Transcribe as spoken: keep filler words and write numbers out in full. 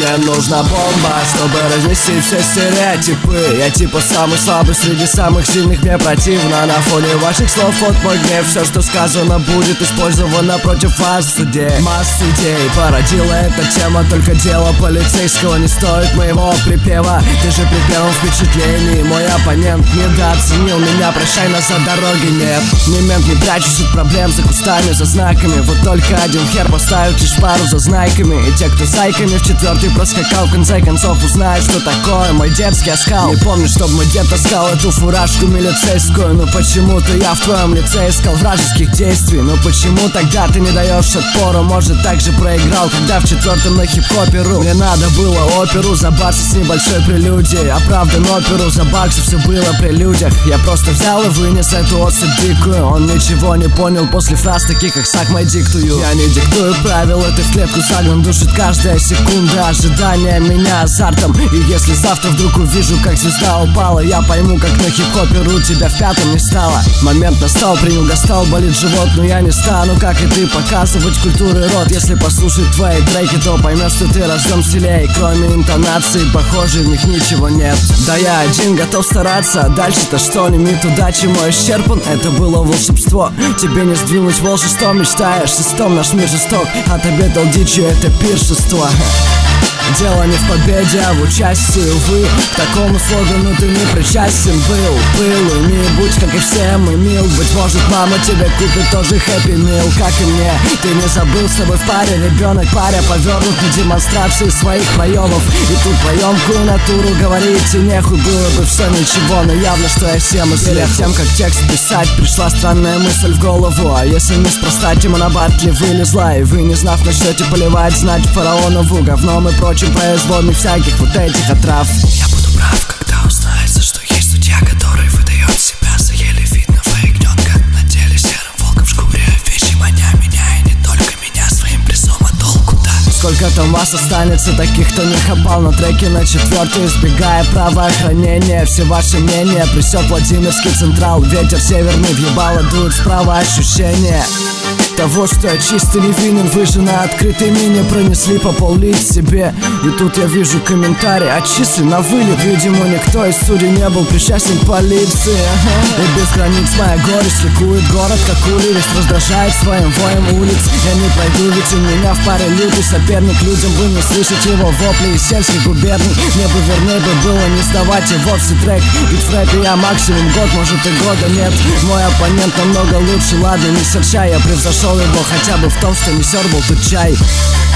Мне нужна бомба, чтобы разнести все стереотипы. Я типа самый слабый среди самых сильных, мне противно. На фоне ваших слов вот мой гнев. Все, что сказано, будет использовано против вас в суде. Массу идей породила эта тема, только дело полицейского не стоит моего припева. Ты же при первом впечатлении мой оппонент недооценил меня, прощай, назад дороги нет. Не мент, не прячусь от проблем за кустами, за знаками. Вот только один хер поставит лишь пару за знайками. И те, кто зайками в четвертый проскакал, в конце концов узнают, что такое мой детский оскал. Не помню, чтоб мой дед таскал эту фуражку милицейскую, но почему-то я в твоем лице искал вражеских действий. Но почему тогда ты не даешь отпору? Может, так же проиграл, когда в четвертом на хип-хоперу. Мне надо было оперу за баксы с небольшой прелюдией. Оправдан оперу за баксы, все было при людях. Я просто взял и вынес эту особь дикую. Он ничего не понял после фраз таких, как «сак мой диктую». Я не диктую правила, ты в клетку загнан, душит каждая секунда ожидания меня азартом. И если завтра вдруг увижу, как звезда упала, я пойму, как на хип-хоперу тебя в пятом не стало. Момент настал, принял гастал, болит живот, но я не стану, как и ты, показывать культуры рот. Если послушать твои треки, то поймешь, что ты рожден в стиле. И кроме интонации, похоже, в них ничего нет. Да я один готов стараться, а дальше-то что? Лимит удачи мой исчерпан, это было волшебство. Тебе не сдвинуть волшебство, мечтаешь шестом, наш мир жесток. Отобедал дичью, это пиршество. Дело не в победе, а в участии, увы. К такому слогану ты не причастен был. Был и не будь, как и все, мы мил. Быть может, мама тебе купит тоже хэппи мил, как и мне. Ты не забыл, с тобой в паре ребенок, паря повернут на демонстрации своих проемов. И тут про емкую натуру говорить и нехуй. Было бы все ничего, но явно, что я всем из Перед тем, как текст писать, пришла странная мысль в голову. А если неспроста тема на батле вылезла, и вы, не знав, начнете поливать, знать фараонову говном и прочим производных всяких вот этих отрав. Я буду прав, когда узнается, что есть судья, который выдает себя за еле видного ягненка. На деле серым волком в шкуре, вещи маня меня, и не только меня, своим призом, а толку, да. Сколько там вас останется таких, кто не хапал на треке на четвертый, избегая правоохранения. Все ваши мнения присек Владимирский Централ. Ветер северный въебало дует справа, ощущение того, что я чисто невинен. Вы же на открытой мине пронесли по пол-лить себе. И тут я вижу комментарий: отчислен на вылет. Видимо, никто из судей не был причастен к полиции. И без границ моя горечь ликует. Город как улей, весь раздражает своим воем улиц. Я не пройду, ведь у меня в паре лютый соперник. Людям бы не слышать его вопли из сельских губерний. Мне бы вернее бы было не сдавать и вовсе трек. Ведь в рэпе я максимум год, может и года нет. Мой оппонент намного лучше, ладно, не серчай. Я превзошел его хотя бы в том, что не сёрбал тут чай.